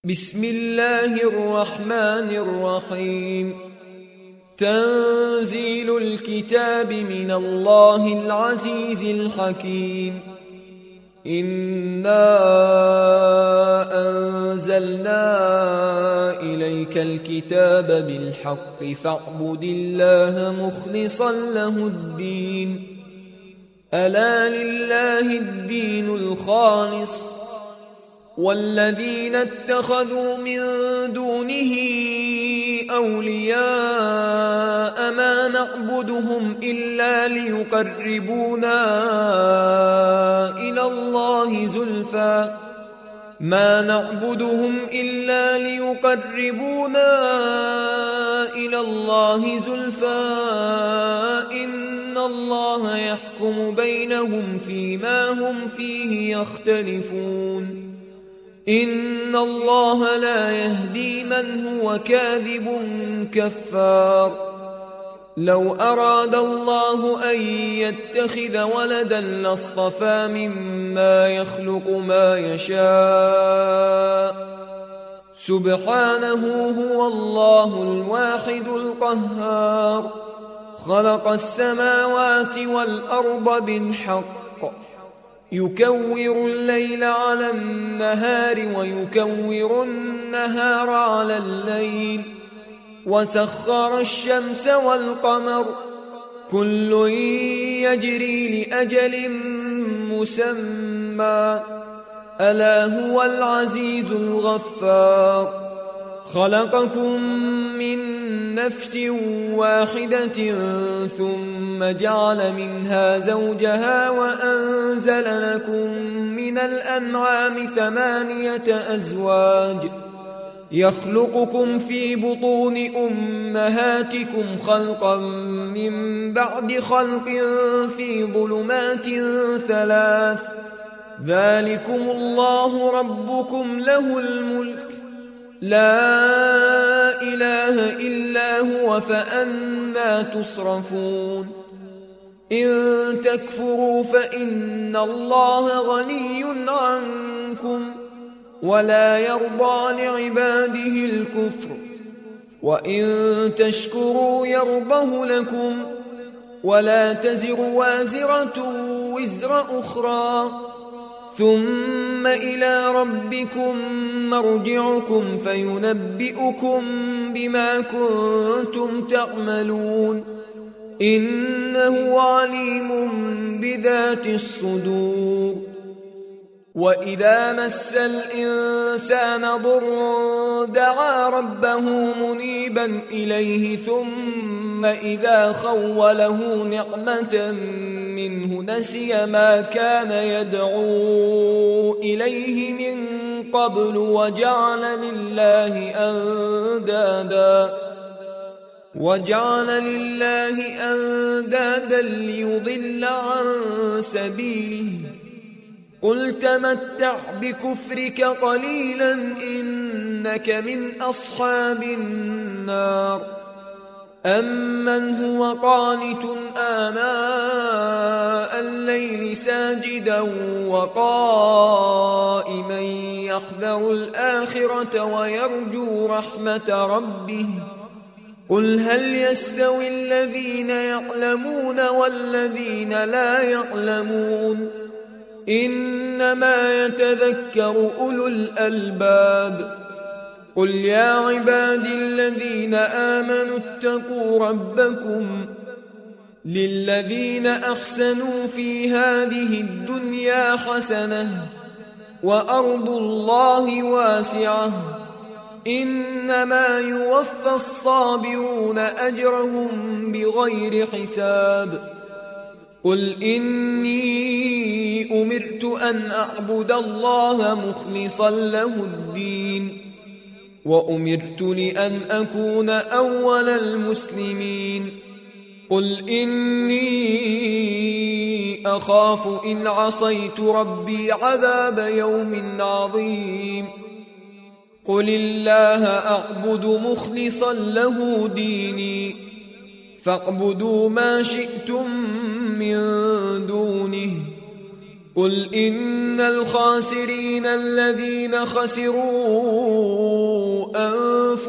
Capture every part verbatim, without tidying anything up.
بسم الله الرحمن الرحيم. تنزيل الكتاب من الله العزيز الحكيم. إنا أنزلنا إليك الكتاب بالحق فاعبد الله مخلصا له الدين. ألا لله الدين الخالص والذين اتخذوا من دونه أولياء ما نعبدهم إلا ليقربونا إلى الله زلفى ما نعبدهم إلا ليقربونا إلى الله زلفى إن الله يحكم بينهم فيما هم فيه يختلفون. إن الله لا يهدي من هو كاذب كفار. لو أراد الله أن يتخذ ولدا لاصطفى مما يخلق ما يشاء سبحانه هو الله الواحد القهار. خلق السماوات والأرض بالحق يكور الليل على النهار ويكور النهار على الليل وسخر الشمس والقمر كل يجري لأجل مسمى ألا هو العزيز الغفار. خلقكم من نفس واحدة ثم جعل منها زوجها وأنزل لكم من الأنعام ثمانية أزواج يخلقكم في بطون أمهاتكم خلقا من بعد خلق في ظلمات ثلاث ذلكم الله ربكم له الملك لا إله إلا هو فأنى تصرفون. إن تكفروا فإن الله غني عنكم ولا يرضى لعباده الكفر وإن تشكروا يرضه لكم ولا تزر وازرة وزر أخرى ثم إلى ربكم مرجعكم فينبئكم بما كنتم تعملون إنه عليم بذات الصدور. وإذا مس الإنسان ضر دعا ربه منيبا إليه ثم إذا خوله نعمة منه نسي ما كان يدعو إليه من قبل وجعل لله أندادا وجعل لله أندادا ليضل عن سبيله. قل تمتع بكفرك قليلا إنك من أصحاب النار. أمن هو قانت آناء الليل ساجدا وقائما يحذر الآخرة ويرجو رحمة ربه قل هل يستوي الذين يعلمون والذين لا يعلمون إنما يتذكر أولو الألباب. قل يا عبادي الذين آمنوا اتقوا ربكم للذين أحسنوا في هذه الدنيا حسنة وأرض الله واسعة إنما يوفى الصابرون أجرهم بغير حساب. قل إني أمرت أن أعبد الله مخلصا له الدين وأمرت لأن أكون أول المسلمين. قل إني أخاف إن عصيت ربي عذاب يوم عظيم. قل الله أعبد مخلصا له ديني فاعبدوا ما شئتم من دونه قل إن الخاسرين الذين خسروا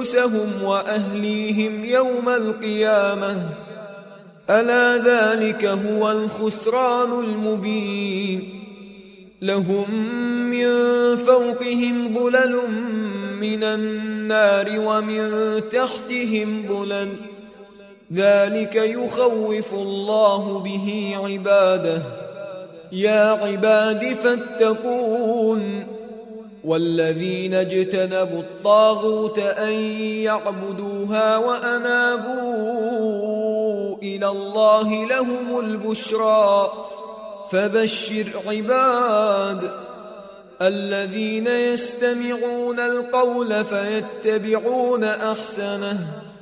أنفسهم وأهليهم يوم القيامة ألا ذلك هو الخسران المبين لهم من فوقهم ظلل من النار ومن تحتهم ظلل ذلك يخوف الله به عباده يا عباد فاتقون والذين اجتنبوا الطاغوت أن يعبدوها وأنابوا إلى الله لهم البشرى فبشر عباد الذين يستمعون القول فيتبعون أحسنه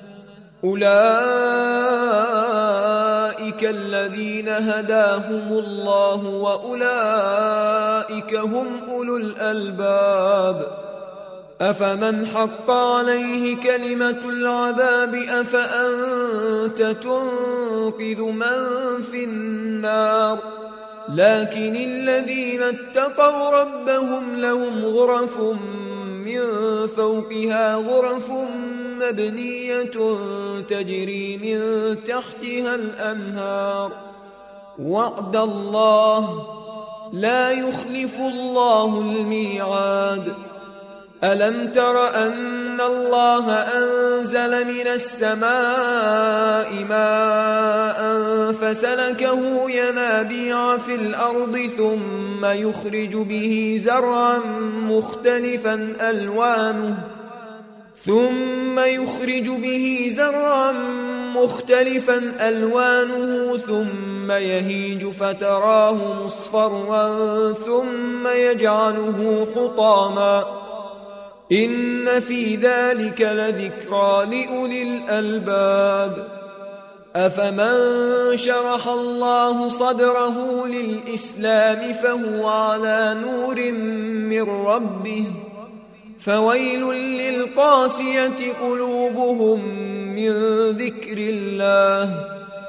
أولئك الذين هداهم الله وأولئك هم أولو الألباب أفمن حق عليه كلمة العذاب أفأنت تنقذ من في النار لكن الذين اتقوا ربهم لهم غرف من فوقها غرف مبنية تجري من تحتها الأنهار وعد الله لا يخلف الله الميعاد ألم تر أن الله أنزل من السماء ماء فسلكه ينابيع في الأرض ثم يخرج به زرعا مختلفا ألوانه ثم يخرج به زرعا مختلفا ألوانه ثم يهيج فتراه مصفرا ثم يجعله حطاما إن في ذلك لذكرى لأولي الألباب أفمن شرح الله صدره للإسلام فهو على نور من ربه فويل للقاسية قلوبهم من ذكر الله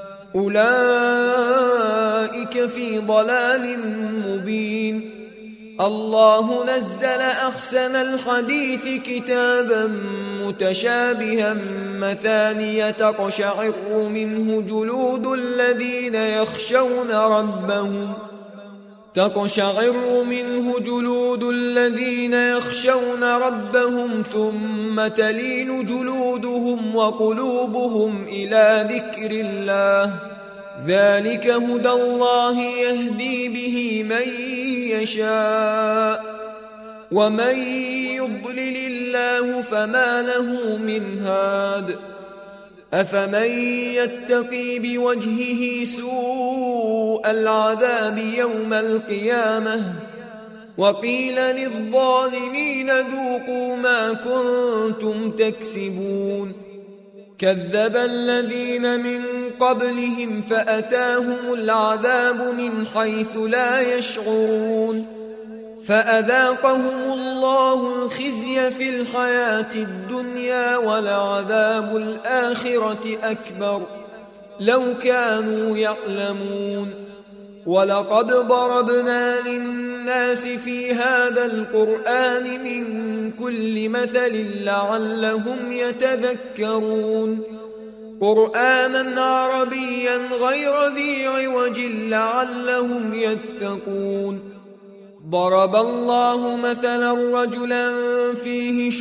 أولئك في ضلال مبين الله نزل أحسن الحديث كتابا متشابها مثانية تقشعر منه جلود الذين يخشون ربهم تقشعر منه جلود الذين يخشون ربهم ثم تلين جلودهم وقلوبهم إلى ذكر الله ذلك هدى الله يهدي به من يشاء ومن يضلل الله فما له من هاد أفمن يتقي بوجهه سوء العذاب يوم القيامة وقيل للظالمين ذوقوا ما كنتم تكسبون كذب الذين من قبلهم فأتاهم العذاب من حيث لا يشعرون فأذاقهم الله الخزي في الحياة الدنيا ولعذاب الآخرة أكبر لو كانوا يعلمون ولقد ضربنا للناس في هذا القرآن من كل مثل لعلهم يتذكرون قرآنا عربيا غير ذي عوج لعلهم يتقون ضرب الله مثلا رجلا فيه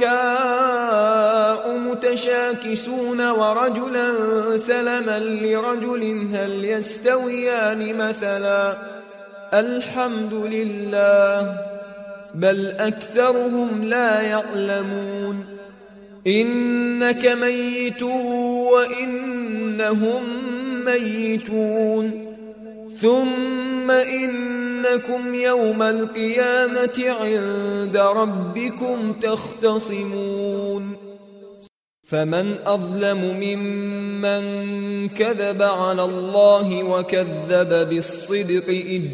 شركاء متشاكسون ورجلا سلما لرجل هل يستويان مثلا الحمد لله بل أكثرهم لا يعلمون إنك ميت وإنهم ميتون ثم إنكم يوم القيامة عند ربكم تختصمون فمن أظلم ممن كذب على الله وكذب بالصدق إذ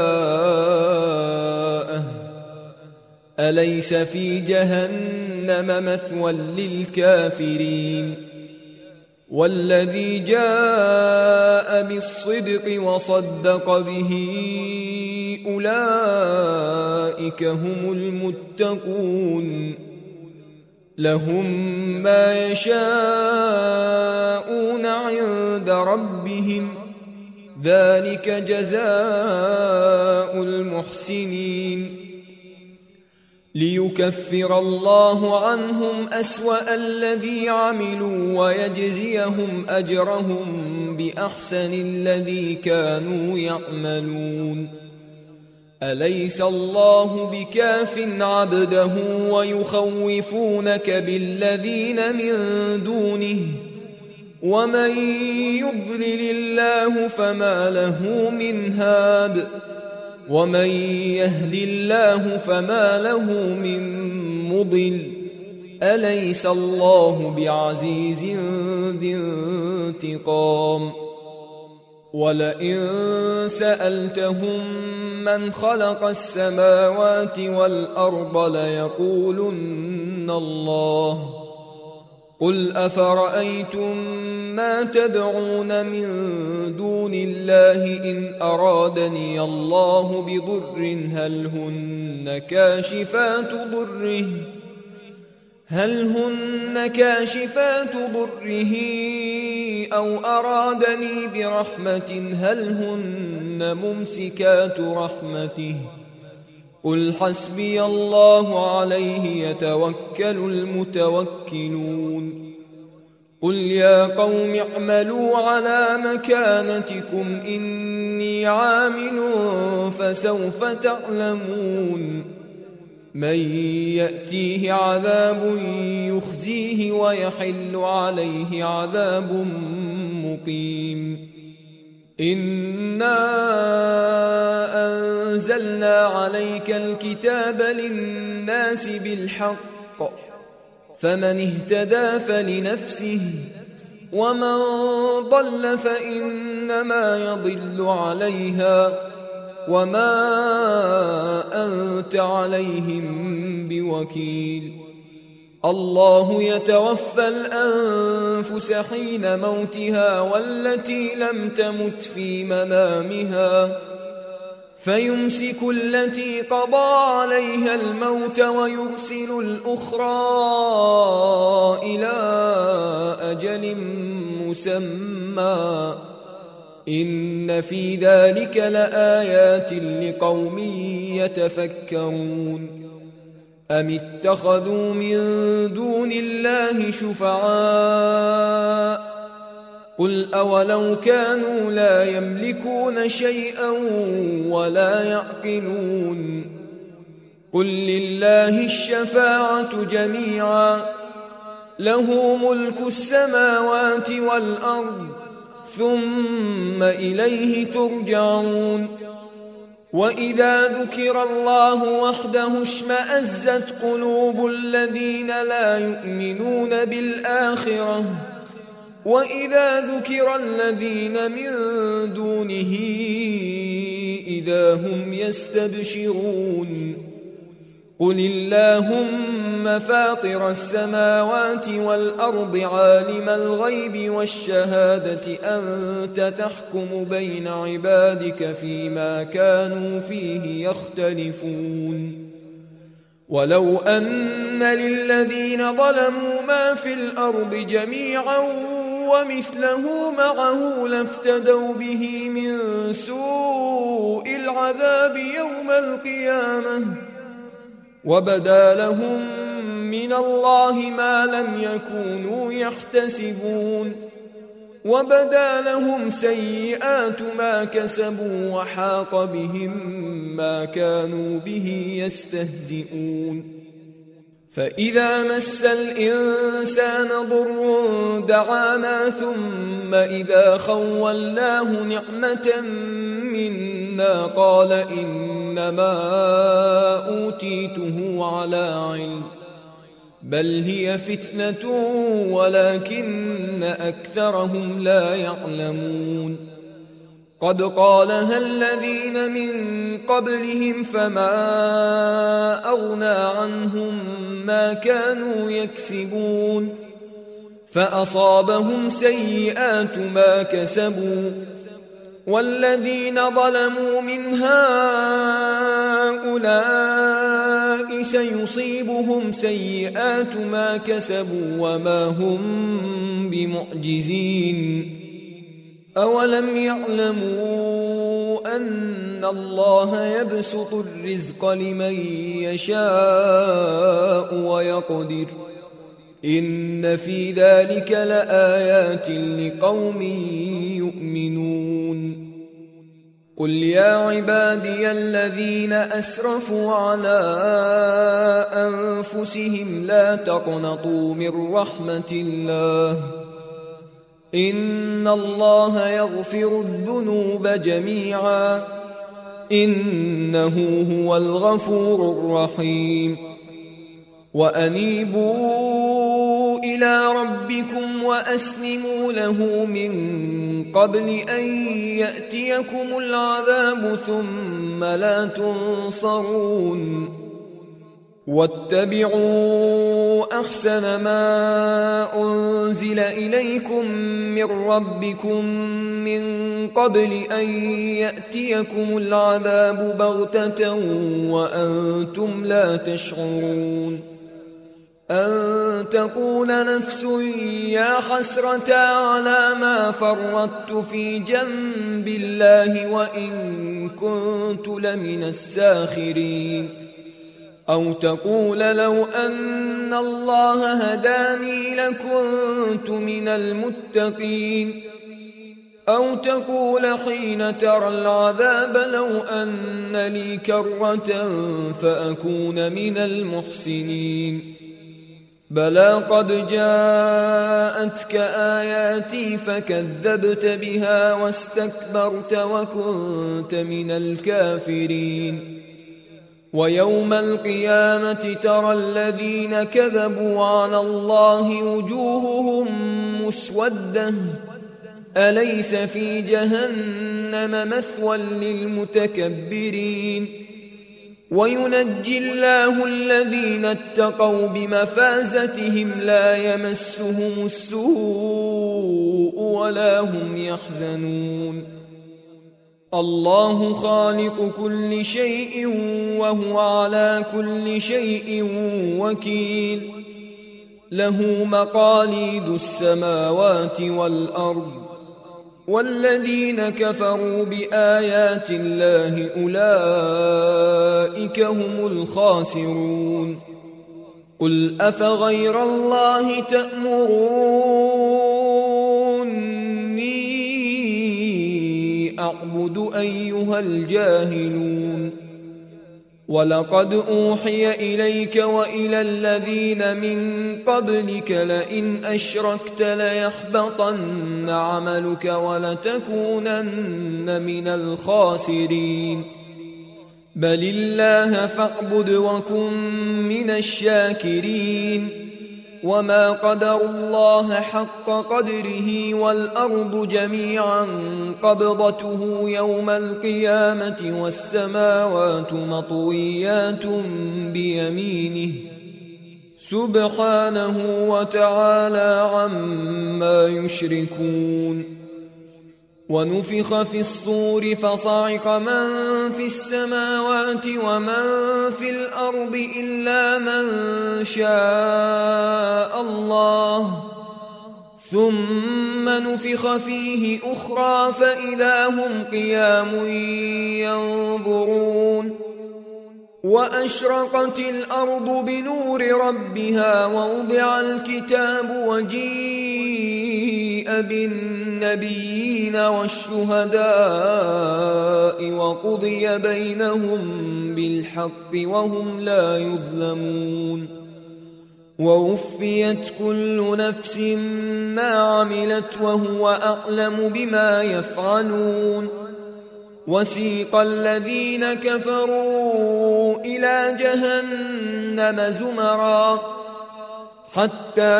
جاءه أليس في جهنم مثوى للكافرين والذي جاء بالصدق وصدق به أولئك هم المتقون لهم ما يشاءون عند ربهم ذلك جزاء المحسنين ليكفر الله عنهم أسوأ الذي عملوا ويجزيهم أجرهم بأحسن الذي كانوا يعملون أليس الله بكاف عبده ويخوفونك بالذين من دونه ومن يضلل الله فما له من هاد ومن يهد الله فما له من مضل أليس الله بعزيز ذي انتقام ولئن سألتهم من خلق السماوات والأرض ليقولن الله قل أفرأيتم ما تدعون من دون الله إن أرادني الله بضر هل هن كاشفات ضره هل هن كاشفات ضره أو أرادني برحمة هل هن ممسكات رحمته قل حسبي الله عليه يتوكل المتوكلون قل يا قوم اعملوا على مكانتكم إني عامل فسوف تعلمون من يأتيه عذاب يخزيه ويحل عليه عذاب مقيم إنا أنزلنا عليك الكتاب للناس بالحق فمن اهتدى فلنفسه ومن ضل فإنما يضل عليها وما أنت عليهم بوكيل الله يتوفى الأنفس حين موتها والتي لم تمت في منامها فيمسك التي قضى عليها الموت ويرسل الأخرى إلى أجل مسمى إن في ذلك لآيات لقوم يتفكرون أم اتخذوا من دون الله شفعاء قل أولو كانوا لا يملكون شيئا ولا يعقلون قل لله الشفاعة جميعا له ملك السماوات والأرض ثم إليه ترجعون وإذا ذكر الله وحده اشمأزت قلوب الذين لا يؤمنون بالآخرة وإذا ذكر الذين من دونه إذا هم يستبشرون قل اللهم فاطر السماوات والأرض عالم الغيب والشهادة أنت تحكم بين عبادك فيما كانوا فيه يختلفون ولو أن للذين ظلموا ما في الأرض جميعا ومثله معه لافتدوا به من سوء العذاب يوم القيامة وبدا لهم من الله ما لم يكونوا يحتسبون وبدا لهم سيئات ما كسبوا وحاق بهم ما كانوا به يستهزئون فإذا مس الإنسان ضر دعانا ثم إذا خولناه نعمة منا قال إنما أوتيته على علم بل هي فتنة ولكن أكثرهم لا يعلمون قد قالها الذين من قبلهم فما أغنى عنهم ما كانوا يكسبون فأصابهم سيئات ما كسبوا والذين ظلموا من هؤلاء سيصيبهم سيئات ما كسبوا وما هم بمعجزين أولم يعلموا أن الله يبسط الرزق لمن يشاء ويقدر إن في ذلك لآيات لقوم يؤمنون قل يا عبادي الذين أسرفوا على أنفسهم لا تقنطوا من رحمة الله إن الله يغفر الذنوب جميعا إنه هو الغفور الرحيم وأنيبوا إلى ربكم وأسلموا له من قبل أن يأتيكم العذاب ثم لا تنصرون واتبعوا أحسن ما أنزل إليكم من ربكم من قبل أن يأتيكم العذاب بغتة وأنتم لا تشعرون أن تقول نفس يا حسرة على ما فرطت في جنب الله وإن كنت لمن الساخرين أو تقول لو أن الله هداني لكنت من المتقين أو تقول حين ترى العذاب لو أن لي كرة فأكون من المحسنين بلى قد جاءتك آياتي فكذبت بها واستكبرت وكنت من الكافرين ويوم القيامة ترى الذين كذبوا على الله وجوههم مسودة أليس في جهنم مثوى للمتكبرين وينجي الله الذين اتقوا بمفازتهم لا يمسهم السوء ولا هم يحزنون الله خالق كل شيء وهو على كل شيء وكيل له مقاليد السماوات والأرض والذين كفروا بآيات الله أولئك هم الخاسرون قل أفغير الله تأمروني أعبد أيها الجاهلون ولقد أوحي إليك وإلى الذين من قبلك لئن أشركت ليحبطن عملك ولتكونن من الخاسرين بل الله فاعبد وكن من الشاكرين وما قدروا الله حق قدره والأرض جميعا قبضته يوم القيامة والسماوات مطويات بيمينه سبحانه وتعالى عما يشركون ونفخ في الصور فصعق من في السماوات ومن في الأرض إلا من شاء الله ثم نفخ فيه أخرى فإذا هم قيام ينظرون وأشرقت الأرض بنور ربها ووضع الكتاب وجيء بالنبيين والشهداء وقضي بينهم بالحق وهم لا يظلمون ووفيت كل نفس ما عملت وهو أعلم بما يفعلون وسيق الذين كفروا إلى جهنم زمرا حتى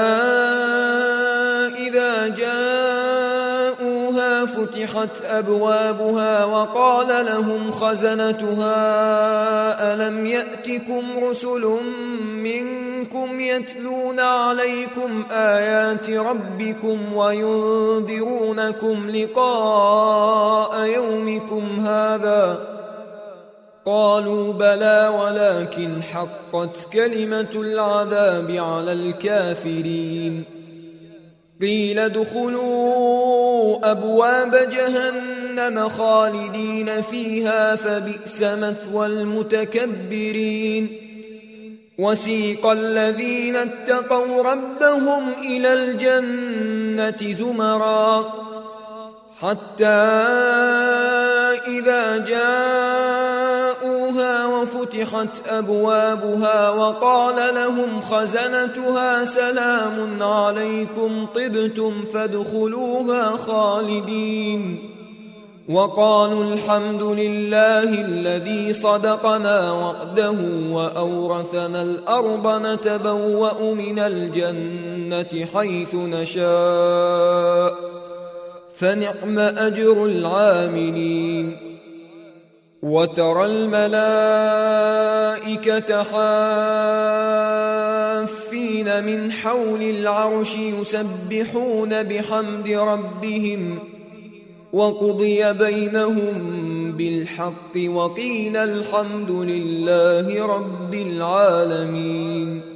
إذا جاءوها فتحت أبوابها وقال لهم خزنتها ألم يأتكم رسل منكم يتلون عليكم آيات ربكم وينذرونكم لقاء يومكم هذا قالوا بلى ولكن حقت كلمة العذاب على الكافرين قيل ادخلوا أبواب جهنم خالدين فيها فبئس مثوى المتكبرين وسيق الذين اتقوا ربهم إلى الجنة زمرا حتى إذا جاءوها وفتحت أبوابها وقال لهم خزنتها سلام عليكم طبتم فادخلوها خالدين وقالوا الحمد لله الذي صدقنا وعده وأورثنا الأرض نتبوأ من الجنة حيث نشاء فنعم أجر العاملين وترى الملائكة حافين من حول العرش يسبحون بحمد ربهم وقضي بينهم بالحق وقيل الحمد لله رب العالمين